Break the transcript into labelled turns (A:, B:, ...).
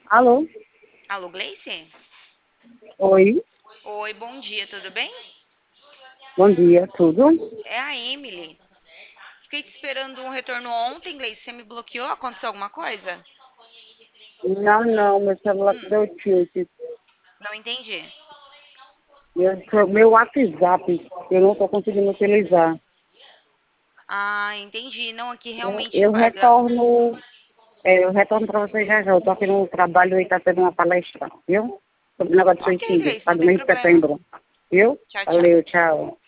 A: Alô?
B: Alô, Gleice?
A: Oi,
B: Oi, bom dia, tudo bem?
A: bom dia, tudo?
B: É a Emily. Fiquei te esperando um retorno ontem, Gleice. Você me bloqueou? Aconteceu alguma coisa?
A: Não, meu celular
B: Hum,
A: deu tilt.
B: não entendi.
A: Meu WhatsApp, eu não estou conseguindo utilizar.
B: Ah, entendi. Não, aqui realmente
A: Eu
B: paga.
A: retorno, eu retorno para você já. Eu estou aqui no trabalho e está tendo uma palestra, viu? Sobre o negócio de
B: Ok,
A: suicídio,
B: Gleice,
A: tá
B: não
A: do
B: tem
A: mês de
B: problema.
A: setembro, viu?
B: Tchau, tchau.
A: Valeu, tchau.